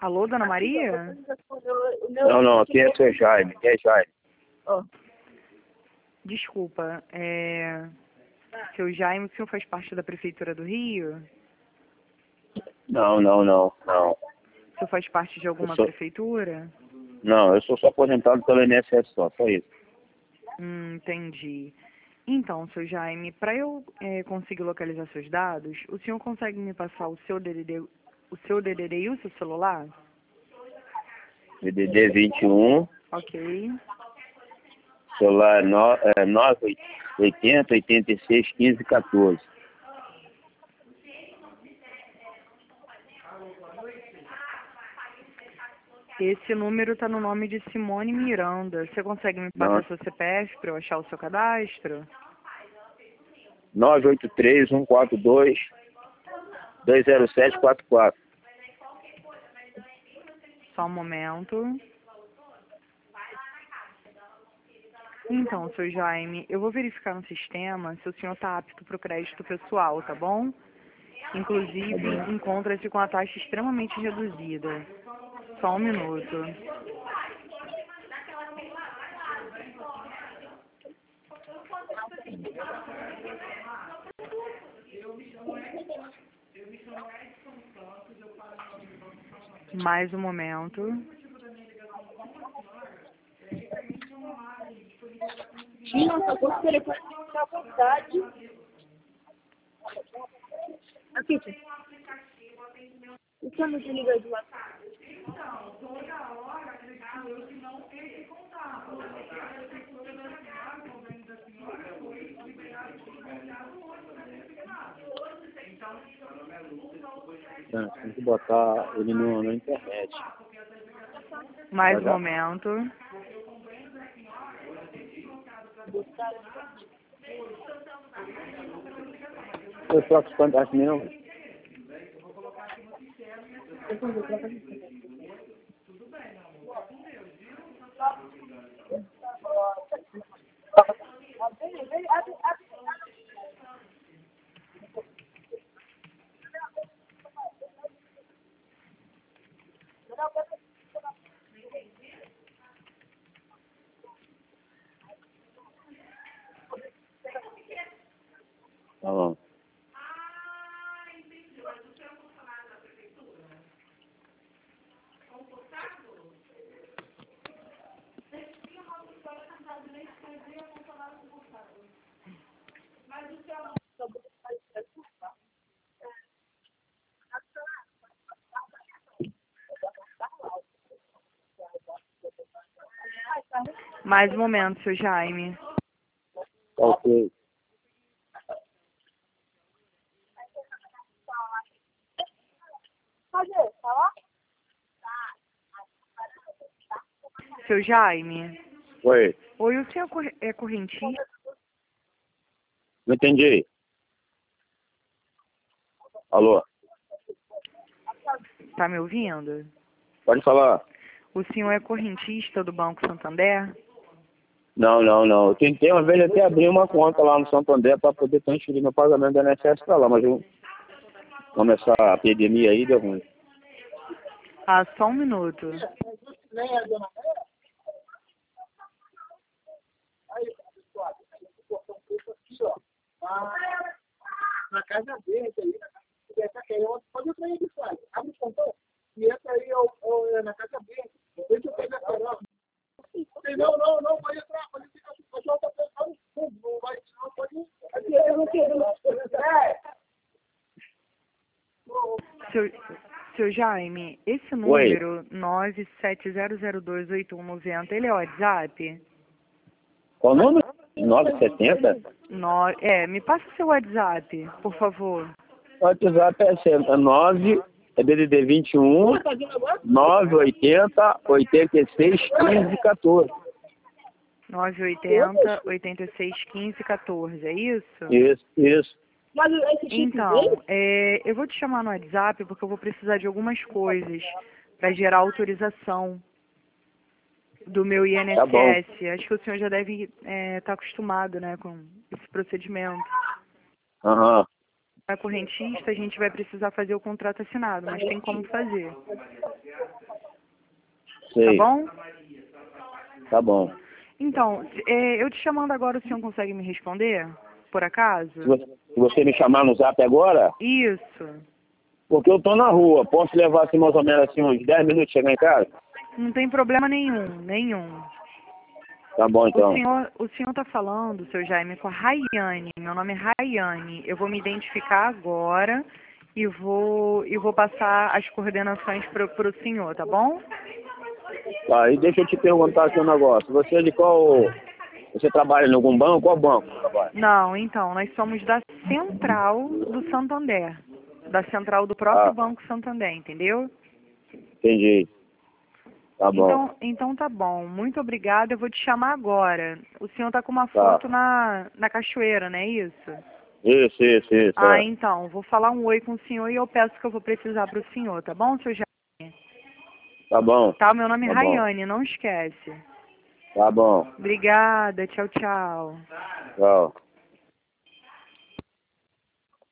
Alô, Dona Maria? Não, aqui é seu Jaime, quem é Jaime? Desculpa, seu Jaime, o senhor faz parte da Prefeitura do Rio? Não. O senhor faz parte de alguma prefeitura? Não, eu sou só aposentado pelo INSS só isso. Entendi. Então, seu Jaime, para eu conseguir localizar seus dados, o senhor consegue me passar o seu DDD e o seu celular? DDD 21, Ok. celular 980 86 15 14. Esse número está no nome de Simone Miranda. Você consegue me passar seu CPF para eu achar o seu cadastro? 983 142 20744. Só um momento. Então, seu Jaime, eu vou verificar no sistema se o senhor está apto para o crédito pessoal, tá bom? Inclusive, encontra-se com a taxa extremamente reduzida. Só um minuto. Mais um momento. Nossa, com o telefone à vontade. Aqui, tia. O que eu não te ligar de lá? Tem que botar ele na internet. Mais um momento. Eu troco os contatos mesmo. Tá bom. Mais um momento, seu Jaime. Ok. Seu Jaime. Oi, Oi, o senhor é correntista? não entendi. Alô, Tá me ouvindo? pode falar. O senhor é correntista do Banco Santander? Não. Eu tentei uma vez até abrir uma conta lá no Santander para poder transferir meu pagamento da INSS para lá, mas começar a epidemia aí deu ruim. Ah, só um minuto. Na casa dele, pode entrar aí, pessoal. Abre o pontão e entra aí na casa dele. Deixa eu pegar a carona. Não, pode entrar, pode ficar. O pessoal tá pensando no fundo, não vai, não pode ir. Eu não quero. Seu Jaime, esse número 970028190, ele é o WhatsApp? Qual o número? 970? Me passa o seu WhatsApp, por favor. O WhatsApp é 9, é DDD 21, 980 86 15 14. 980 86 15 14, é isso? Isso. Então, eu vou te chamar no WhatsApp porque eu vou precisar de algumas coisas para gerar autorização do meu INSS. Tá bom. Acho que o senhor já deve estar acostumado, né, com esse procedimento. Aham. é correntista, a gente vai precisar fazer o contrato assinado, mas tem como fazer. Sei. Tá bom? Tá bom. Então, eu te chamando agora, o senhor consegue me responder? Por acaso? Se você me chamar no zap agora, Isso. porque eu tô na rua, posso levar assim mais ou menos assim uns 10 minutos chegar em casa? Não tem problema nenhum. Tá bom então. O senhor tá falando, seu Jaime, com a Rayane. Meu nome é Rayane. Eu vou me identificar agora e vou passar as coordenações pro senhor, tá bom? Tá, e deixa eu te perguntar aqui um negócio. Você é de qual... Você trabalha em algum banco? Qual banco você trabalha? Não, então, nós somos da Central do Santander. Da Central do próprio Banco Santander, entendeu? Entendi. Tá bom. Então tá bom. Muito obrigada. Eu vou te chamar agora. O senhor tá com uma foto na cachoeira, não é isso? Isso. Ah, então. Vou falar um oi com o senhor e eu peço que eu vou precisar pro senhor, tá bom, seu Jaime? Tá bom. Tá, meu nome é Tá bom. Rayane, não esquece. Tá bom. Obrigada. Tchau, tchau. Tchau.